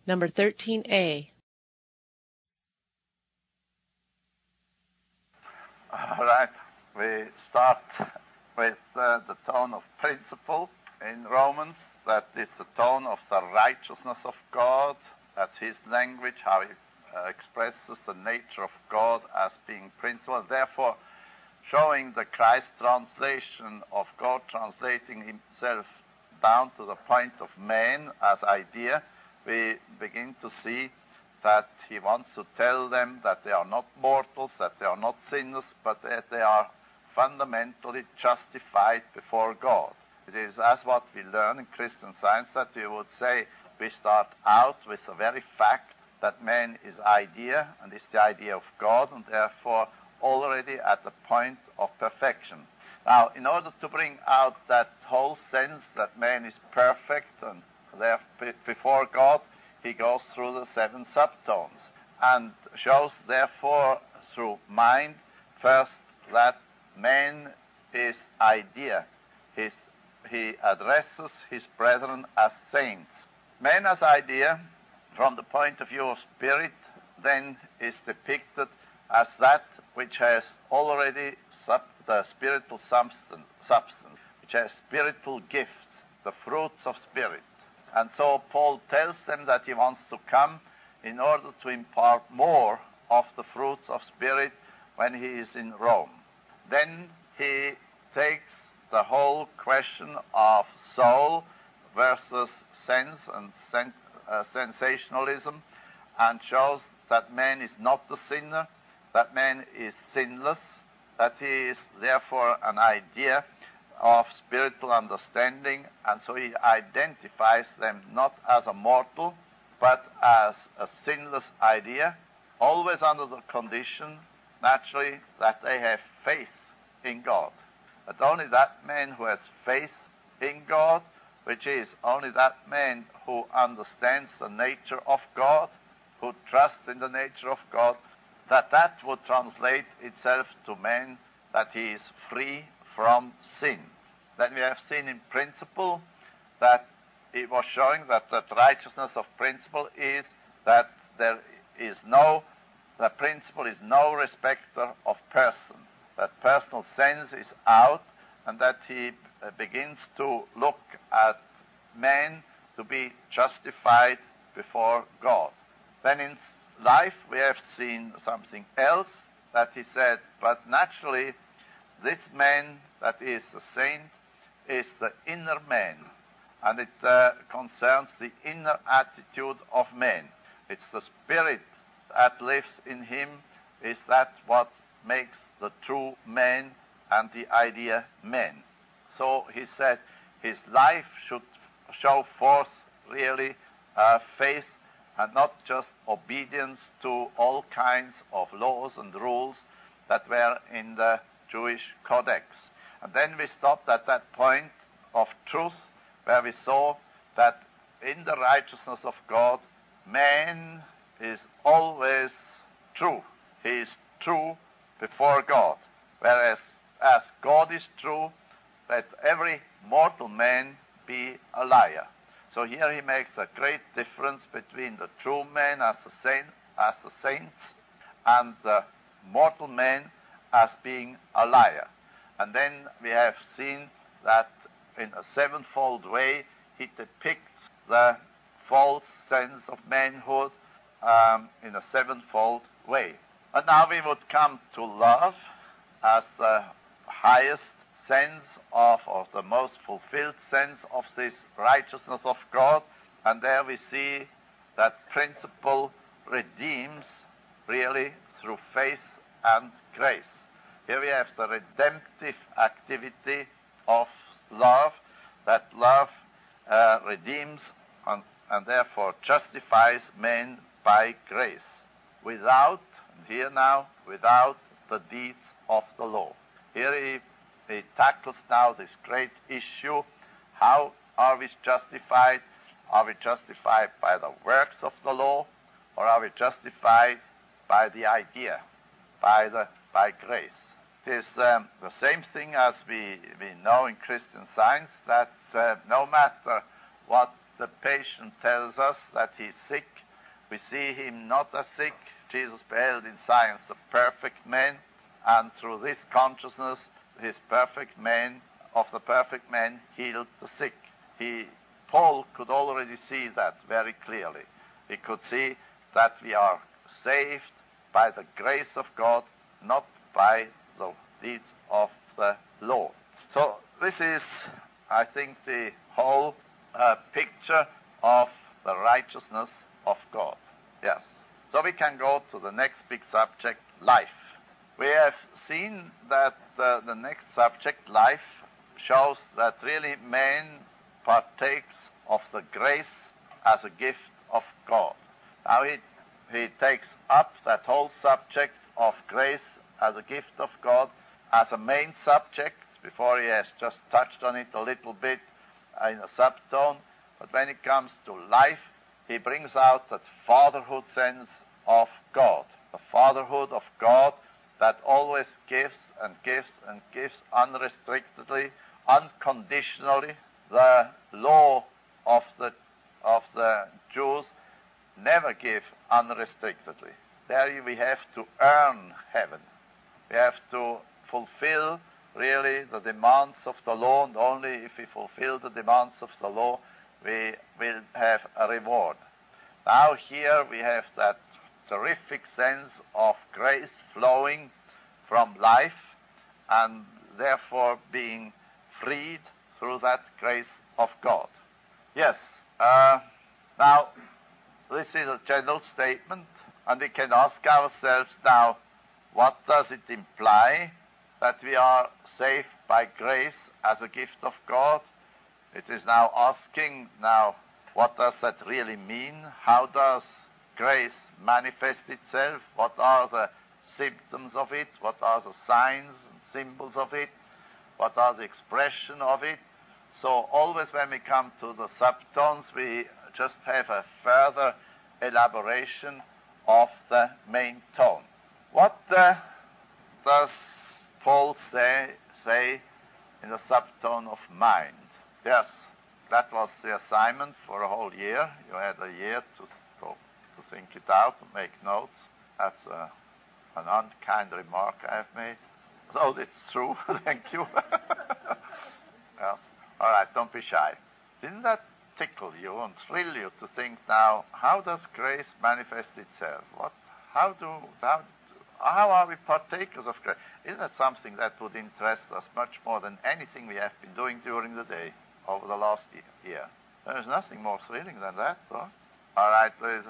number 13A. All right, we start with the tone of principle in Romans. That is the tone of the righteousness of God. That's his language, how he expresses the nature of God as being principle. Therefore, showing the Christ translation of God translating himself down to the point of man as idea, we begin to see that he wants to tell them that they are not mortals, that they are not sinners, but that they are fundamentally justified before God. It is as what we learn in Christian Science that we would say we start out with the very fact that man is idea and is the idea of God, and therefore already at the point of perfection. Now, in order to bring out that whole sense that man is perfect and there before God, he goes through the 7 subtones and shows therefore through mind first that man is idea. He addresses his brethren as saints. Man as idea, from the point of view of spirit, then is depicted as that which has already the spiritual substance, which has spiritual gifts, the fruits of spirit. And so Paul tells them that he wants to come in order to impart more of the fruits of spirit when he is in Rome. Then he takes the whole question of soul versus sense and sensationalism and shows that man is not the sinner, that man is sinless, that he is therefore an idea of spiritual understanding, and so he identifies them not as a mortal, but as a sinless idea, always under the condition, naturally, that they have faith in God. But only that man who has faith in God, which is only that man who understands the nature of God, who trusts in the nature of God, that would translate itself to man that he is free from sin. Then we have seen in principle that it was showing that the righteousness of principle is that the principle is no respecter of person, that personal sense is out, and that he begins to look at man to be justified before God. Then in life we have seen something else, that he said, but naturally this man that is a saint is the inner man, and it concerns the inner attitude of man. It's the spirit that lives in him, is that what makes the true man and the idea man. So he said his life should show forth really faith and not just obedience to all kinds of laws and rules that were in the Jewish Codex. And then we stopped at that point of truth where we saw that in the righteousness of God, man is always true. He is true before God. Whereas as God is true, let every mortal man be a liar. So here he makes a great difference between the true man as the saints, and the mortal man as being a liar. And then we have seen that in a sevenfold way he depicts the false sense of manhood in a sevenfold way. And now we would come to love as the highest sense of, or the most fulfilled sense of this righteousness of God. And there we see that principle redeems really through faith and grace. Here we have the redemptive activity of love, that love redeems and therefore justifies men by grace, without the deeds of the law. Here he tackles now this great issue: how are we justified? Are we justified by the works of the law, or are we justified by the idea, by grace? It is the same thing as we know in Christian Science, that no matter what the patient tells us that he's sick, we see him not as sick. Jesus beheld in science the perfect man, and through this consciousness, his perfect man, of the perfect man, healed the sick. Paul could already see that very clearly. He could see that we are saved by the grace of God, not by the deeds of the law. So this is, I think, the whole picture of the righteousness of God. Yes. So we can go to the next big subject, life. We have seen that the next subject, life, shows that really man partakes of the grace as a gift of God. Now he takes up that whole subject of grace as a gift of God as a main subject. Before he has just touched on it a little bit in a subtone. But when it comes to life, he brings out that fatherhood sense of God. The fatherhood of God that always gives and gives and gives unrestrictedly, unconditionally. The law of the Jews never give unrestrictedly. There we have to earn heaven. We have to fulfill really the demands of the law, and only if we fulfill the demands of the law, we will have a reward. Now here we have that terrific sense of grace flowing from life, and therefore being freed through that grace of God. Yes, now this is a general statement, and we can ask ourselves now, what does it imply that we are saved by grace as a gift of God? It is now asking, what does that really mean? How does grace manifest itself? What are the symptoms of it? What are the signs and symbols of it? What are the expression of it? So always when we come to the subtones, we just have a further elaboration of the main tone. What does Paul say in the subtone of mind? Yes, that was the assignment for a whole year. You had a year to think it out and make notes. That's an unkind remark I have made. Oh, it's true. Thank you. Yes. All right, don't be shy. Didn't that tickle you and thrill you to think now, how does grace manifest itself? How are we partakers of grace? Isn't that something that would interest us much more than anything we have been doing during the day over the last year? There is nothing more thrilling than that, though. All right, please.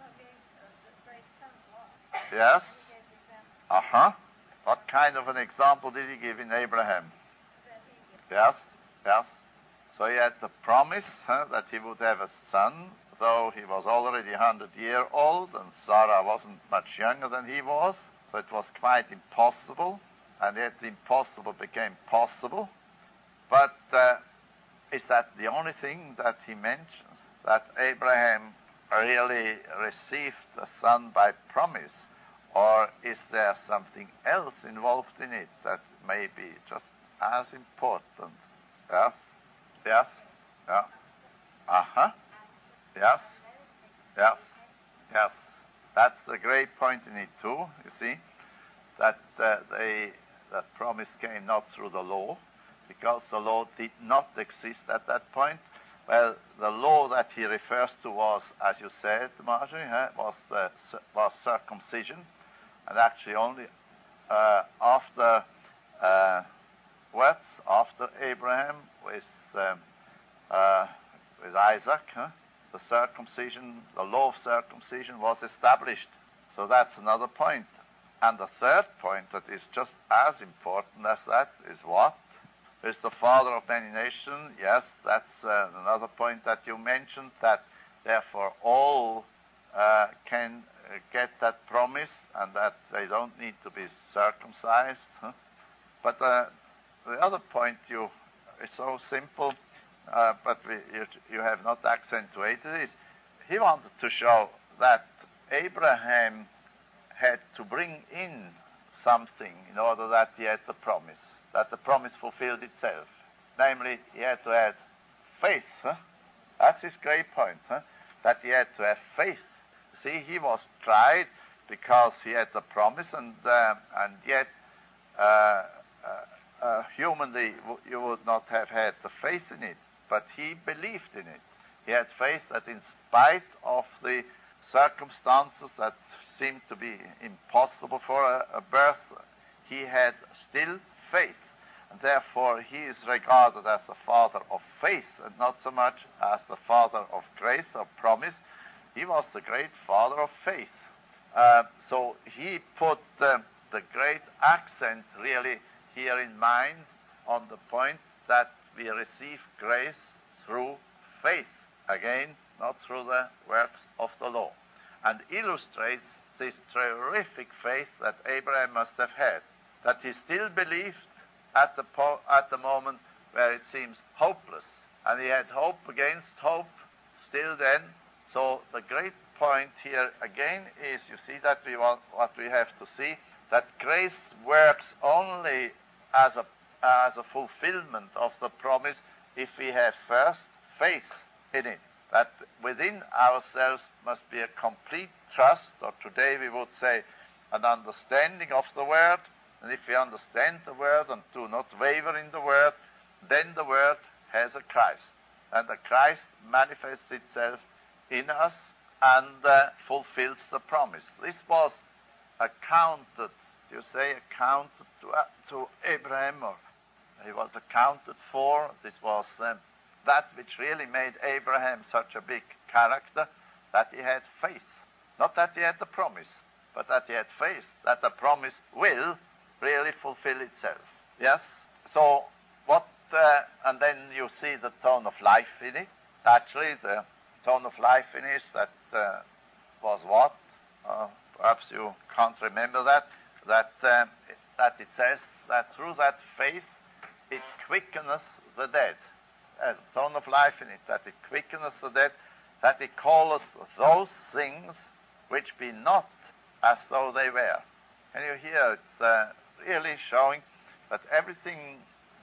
Yes? Uh-huh. What kind of an example did he give in Abraham? Yes, yes. So he had the promise that he would have a son, though he was already 100-years old, and Sarah wasn't much younger than he was. So it was quite impossible, and yet the impossible became possible. But is that the only thing that he mentions? That Abraham really received a son by promise? Or is there something else involved in it that may be just as important? Yes? Yes? Yeah. Uh-huh. Yes? Yes? Yes. That's the great point in it too, you see, that that promise came not through the law, because the law did not exist at that point. Well, the law that he refers to was, as you said, Marjorie, was circumcision, and actually only after Abraham with Isaac, the circumcision, the law of circumcision was established. So that's another point. And the third point that is just as important as that is what? Is the father of many nations. Yes, that's another point that you mentioned, that therefore all can get that promise and that they don't need to be circumcised. But the other point is so simple, but you have not accentuated is, he wanted to show that Abraham had to bring in something in order that he had the promise, that the promise fulfilled itself. Namely, he had to add faith. That's his great point, that he had to have faith. See, he was tried because he had the promise, and yet humanly you would not have had the faith in it, but he believed in it. He had faith that in spite of the circumstances that seemed to be impossible for a birth, he had still faith. And therefore he is regarded as the father of faith and not so much as the father of grace or promise. He was the great father of faith. So he put the great accent really here in mind on the point that we receive grace through faith. Again, not through the works of the law. And illustrates this terrific faith that Abraham must have had, that he still believed at the moment where it seems hopeless. And he had hope against hope still then. So the great point here again is, you see, that what we have to see, that grace works only as a fulfillment of the promise if we have first faith in it. That within ourselves must be a complete trust, or today we would say an understanding of the Word. And if we understand the Word and do not waver in the Word, then the Word has a Christ. And the Christ manifests itself in us and fulfills the promise. This was accounted, you say, accounted to Abraham, or he was accounted for. This was that which really made Abraham such a big character, that he had faith. Not that he had the promise, but that he had faith, that the promise will really fulfill itself. Yes? So what, and then you see the tone of life in it. Actually, the tone of life in it, that was what? Perhaps you can't remember that it says that through that faith it quickeneth the dead. A tone of life in it, that it quickeneth the dead, that it calleth those things which be not as though they were. And you hear it's really showing that everything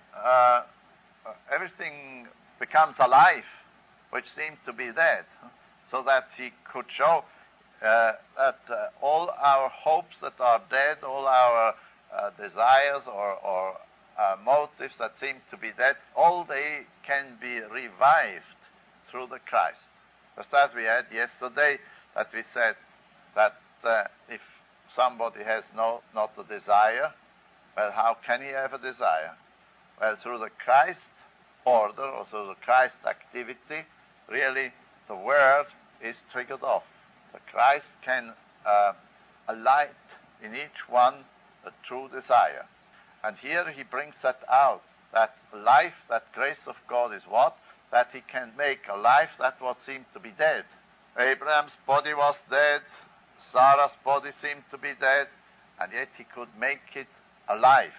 becomes alive, which seemed to be dead, so that he could show that all our hopes that are dead, all our desires or motives that seem to be dead, all they can be revived through the Christ. Just as we had yesterday, that we said that if somebody has not a desire, well, how can he have a desire? Well, through the Christ order, or through the Christ activity, really the Word is triggered off. The Christ can alight in each one a true desire. And here he brings that out, that life, that grace of God is what? That he can make alive that what seemed to be dead. Abraham's body was dead, Sarah's body seemed to be dead, and yet he could make it alive.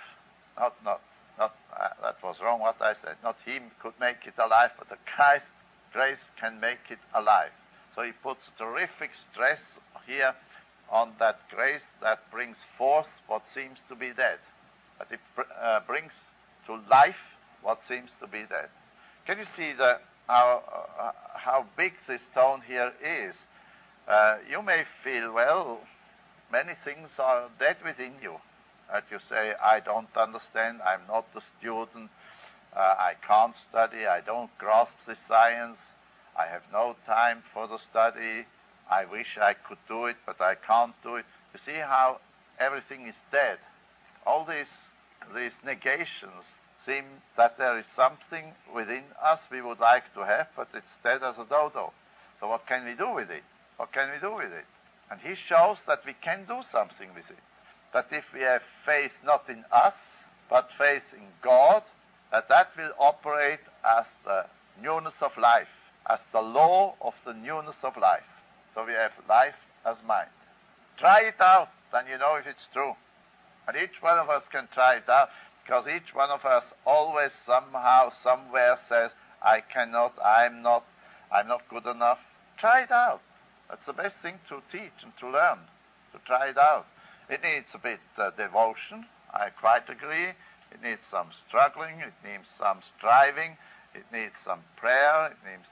That was wrong what I said. Not he could make it alive, but the Christ grace can make it alive. So he puts terrific stress here on that grace that brings forth what seems to be dead. That it brings to life what seems to be dead. Can you see how big this tone here is? You may feel, well, many things are dead within you. That you say, I don't understand, I'm not a student, I can't study, I don't grasp the science, I have no time for the study, I wish I could do it, but I can't do it. You see how everything is dead. All these negations seem that there is something within us we would like to have, but it's dead as a dodo. So what can we do with it? What can we do with it? And he shows that we can do something with it. That if we have faith not in us, but faith in God, that will operate as the newness of life, as the law of the newness of life. So we have life as mind. Try it out, then you know if it's true. And each one of us can try it out, because each one of us always somehow, somewhere says, I cannot, I'm not good enough. Try it out. That's the best thing to teach and to learn, to try it out. It needs a bit devotion, I quite agree. It needs some struggling, it needs some striving, it needs some prayer, it needs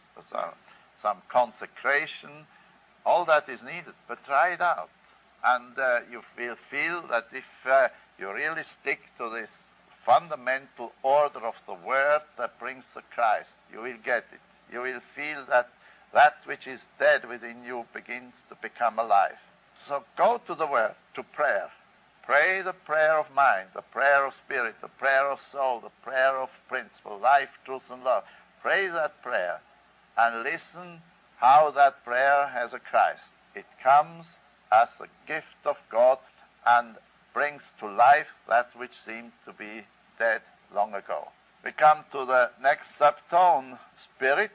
some consecration. All that is needed, but try it out. And you will feel that if you really stick to this fundamental order of the Word that brings to Christ, you will get it. You will feel that that which is dead within you begins to become alive. So go to the Word, to prayer. Pray the prayer of mind, the prayer of spirit, the prayer of soul, the prayer of principle, life, truth, and love. Pray that prayer and listen how that prayer has a Christ. It comes as a gift of God and brings to life that which seemed to be dead long ago. We come to the next subtone, spirit.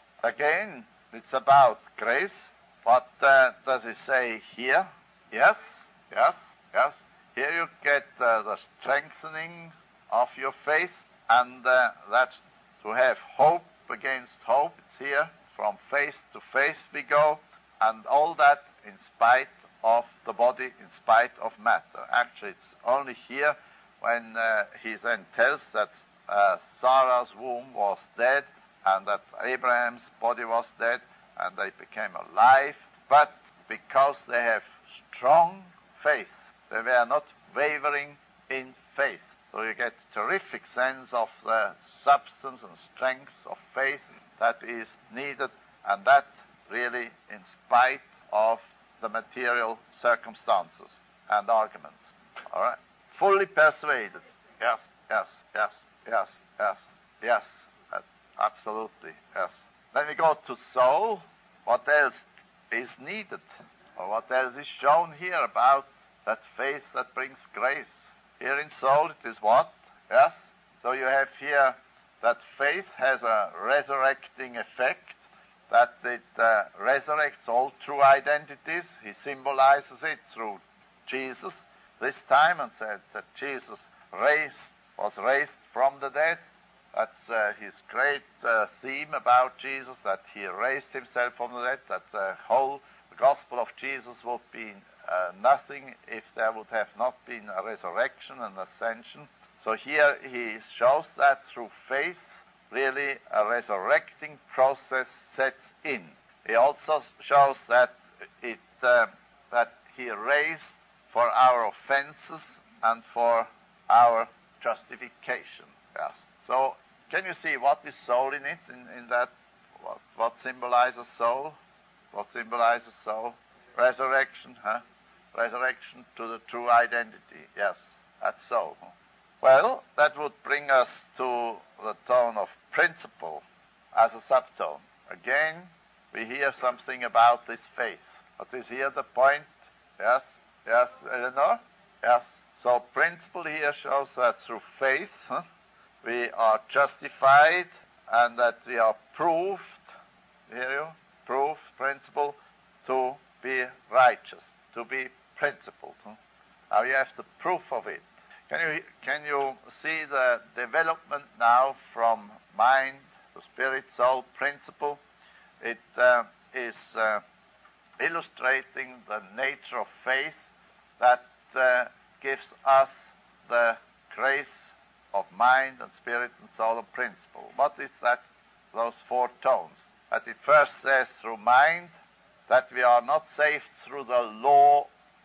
Again, it's about grace. What does it say here? Yes, yes, yes. Here you get the strengthening of your faith, and that's to have hope against hope. It's here. From faith to faith we go, and all that in spite of the body, in spite of matter. Actually, it's only here when he then tells that Sarah's womb was dead and that Abraham's body was dead and they became alive. But because they have strong faith, they were not wavering in faith. So you get a terrific sense of the substance and strength of faith that is needed, and that really in spite of the material circumstances and arguments. All right? Fully persuaded. Yes, yes, yes, yes, yes, yes. Absolutely, yes. Then we go to soul. What else is needed? Or what else is shown here about that faith that brings grace? Here in soul it is what? Yes? So you have here that faith has a resurrecting effect, that it resurrects all true identities. He symbolizes it through Jesus this time and said that Jesus was raised from the dead. That's his great theme about Jesus, that he raised himself from the dead, that the whole gospel of Jesus would be nothing if there would have not been a resurrection and ascension. So here he shows that through faith, really a resurrecting process sets in. He also shows that that he raised for our offenses and for our justification. Yes. So can you see what is soul in it? In that, what symbolizes soul? What symbolizes soul? Resurrection, huh? Resurrection to the true identity. Yes, that's soul. Well, that would bring us to the tone of principle as a subtone. Again, we hear something about this faith. But is here the point? Yes, yes, Eleanor? Yes. So principle here shows that through faith, we are justified and that we are proved, hear you? Proof, principle, to be righteous, to be principled. Now you have the proof of it. Can you see the development now from mind to spirit, soul, principle? It is illustrating the nature of faith that gives us the grace of mind and spirit and soul and principle. What is that? Those four tones. That it first says through mind that we are not saved through the law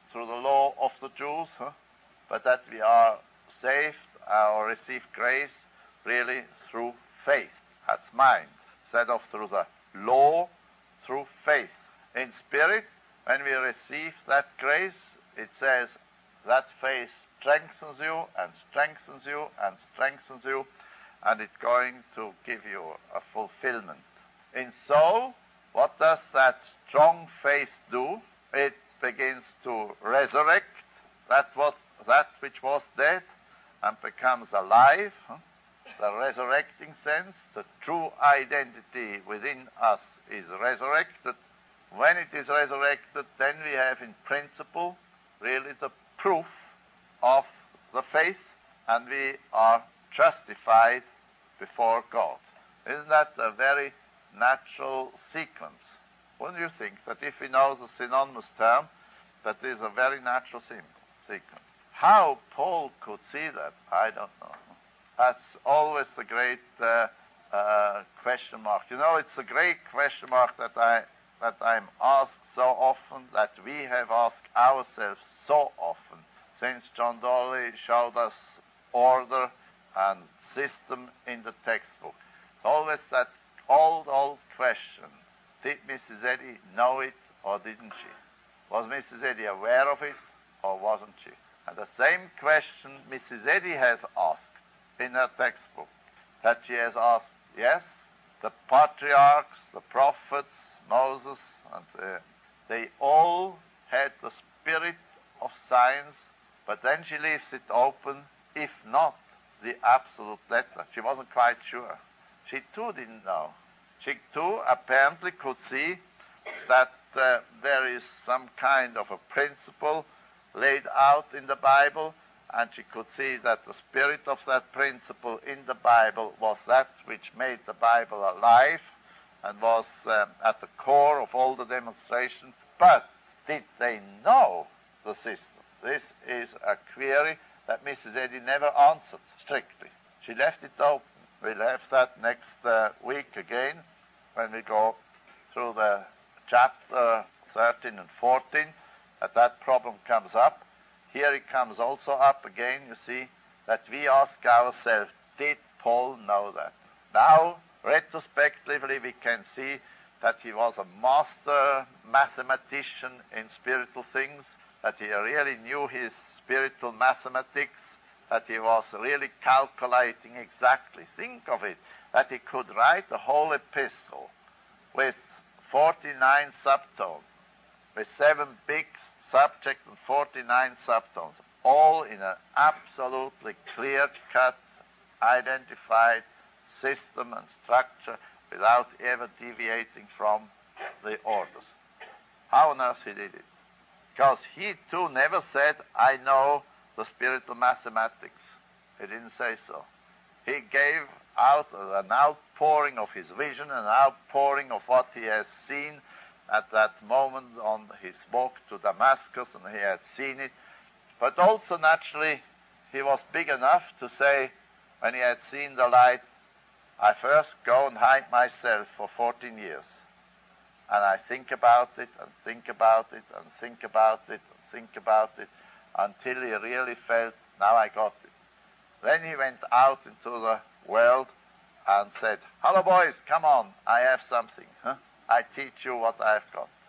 of the Jews, but that we are saved or receive grace really through faith. That's mind. Instead of through the law, through faith. In spirit, when we receive that grace, it says that faith strengthens you and strengthens you and strengthens you, and it's going to give you a fulfillment. In soul, what does that strong faith do? It begins to resurrect that which was dead and becomes alive. The resurrecting sense, the true identity within us is resurrected. When it is resurrected, then we have in principle really the proof of the faith, and we are justified before God. Isn't that a very natural sequence? Wouldn't you think that if we know the synonymous term, that is a very natural sequence? How Paul could see that, I don't know. That's always the great question mark. You know, it's a great question mark that I'm asked so often, that we have asked ourselves so often, since John Dolly showed us order and system in the textbook. It's always that old question: did Mrs. Eddy know it or didn't she? Was Mrs. Eddy aware of it or wasn't she? And the same question Mrs. Eddy has asked in her textbook, that she has asked, yes, the patriarchs, the prophets, Moses, and they all had the spirit of science, but then she leaves it open, if not the absolute letter. She wasn't quite sure. She too didn't know. She too apparently could see that there is some kind of a principle laid out in the Bible, and she could see that the spirit of that principle in the Bible was that which made the Bible alive and was at the core of all the demonstrations. But did they know the system? This is a query that Mrs. Eddy never answered strictly. She left it open. We'll have that next week again when we go through the chapter 13 and 14, that problem comes up. Here it comes also up again, you see, that we ask ourselves, did Paul know that? Now, retrospectively, we can see that he was a master mathematician in spiritual things, that he really knew his spiritual mathematics, that he was really calculating exactly. Think of it, that he could write a whole epistle with 49 subtones, with 7 big subjects and 49 subtones, all in an absolutely clear-cut, identified system and structure without ever deviating from the orders. How on earth he did it? Because he too never said, I know the spiritual mathematics. He didn't say so. He gave out an outpouring of his vision, an outpouring of what he has seen at that moment on his walk to Damascus, and he had seen it. But also, naturally, he was big enough to say, when he had seen the light, I first go and hide myself for 14 years. And I think about it, and think about it, and think about it, and think about it, until he really felt, now I got it. Then he went out into the world and said, hello boys, come on, I have something. I teach you what I've got.